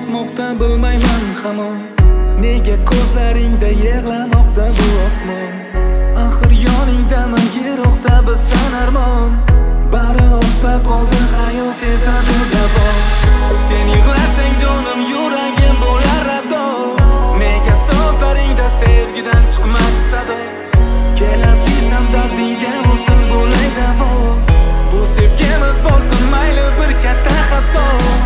yetmoqda bilmayman hamon. Nega ko'zlaringda yig'lamoqda bu osmon? Axir yoningdaman, yiroqda bizdan armon. Bari ortda qoldi, hayot etadi davom. Sen yig'lasang jonim, yuragim bo'lar rado. Nega so'zlaringda sevgidan chiqmas sado? Kelasisan dardingga olsin bo'lay davo. Bu sevgimiz bo'lsin mayli bir katta xato.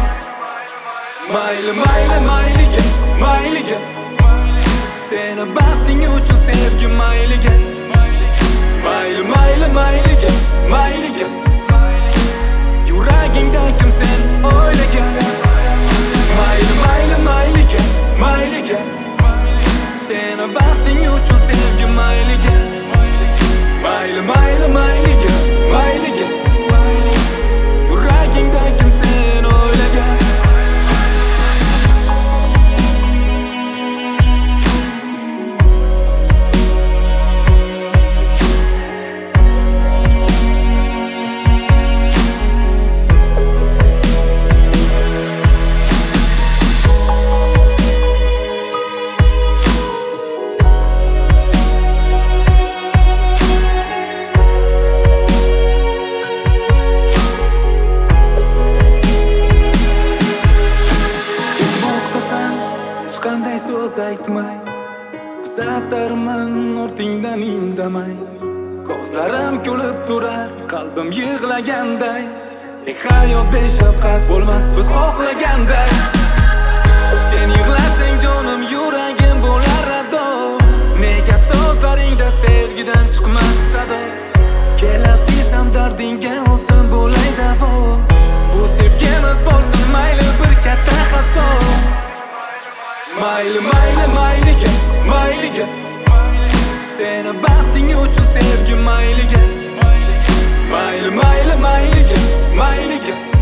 Mayli mayli mayliga, mayliga. Seni baxting uchun sevgi mayliga. Mayli mayli mayliga, mayliga. Yuragingda kim sen o'ylagan? Mayli mayli mayliga, mayliga. Seni baxting uchun sevgi mayliga. Mayli mayli mayliga, mayliga. Yuragingda kim sen o'ylagan? Qanday so'z aytmay uzatarman ortingdan indamay. Ko'zlarim kulib turar, qalbim yig'laganday. Hayot beshafqat bo'lmas biz xohlaganday. Sen yig'lasang jonim, yuragim bo'lar rado. Nega so'zlaringda sevgidan chiqmas sado? Kelasisan dardingga olsin bo'lay davo. Bu sevgimiz bo'lsin mayli bir katta xato. Mayli mayli mayliga, mayliga. Seni baxting uchun sevgi mayliga. Mayli mayli mayliga, mayliga.